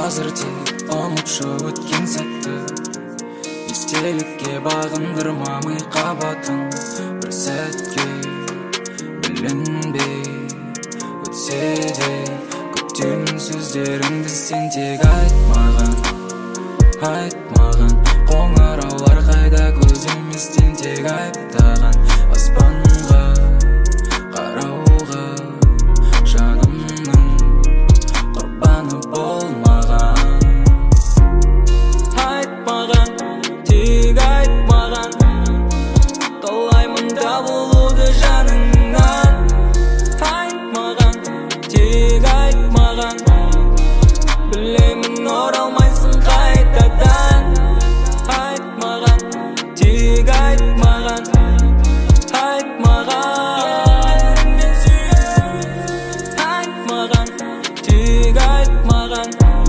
Қазір тек ұмытшы өткен сәтті, естелікке бағындырма ми қабатын. Бір сәтке білінбей өтсе де көптен сөздеріңді сен тек айтмаған. Қоңыраулар қайда көз еместен тек айыптаған. Аспанға қарауға жанымның құрбаны болмаған. Айтмаған, тек айтмаған, қалаймын табылуды жаныңнан. Айтмаған, тек айтмаған, білемін оралмайсың қайтадан. Айтмаған, тек айтмаған, айтмаған, тек айтмаған.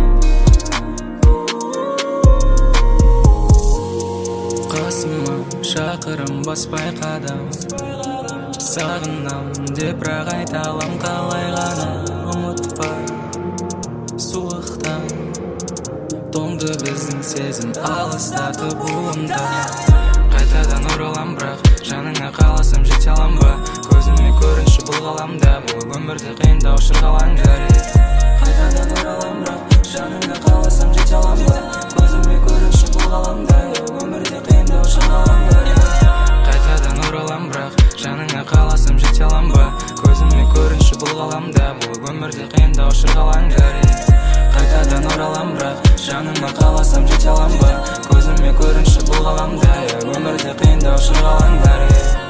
Қасыма шақырым баспай қадам, сағынам деп бірақ айта алам қалай ғана. Ұмытпа суықтан тоңды біздің сезім алыстатып буында. Қайтадан оралам бірақ жаныңа қаласам жете алам ба? Көзіме көрінші бұл ғаламда, бұл өмірде қиындау шырғалаңдар. Қайтадан оралам бірақ жаныңа қаласам жете алам ба? Көзіме көрінші бұл ғаламда, өмірде қиындау шырғалаңдар. Қайтадан оралам бірақ жаныңа қаласам жете алам ба? Көзіме көрінші бұл ғаламда, бұл өмірде қиындау шырғалаңдар. Қайтадан оралам бірақ жаныңа қаласам жете алам ба? Көзіме көрінші бұл ғаламда, өмірде қиындау шырғалаңдар.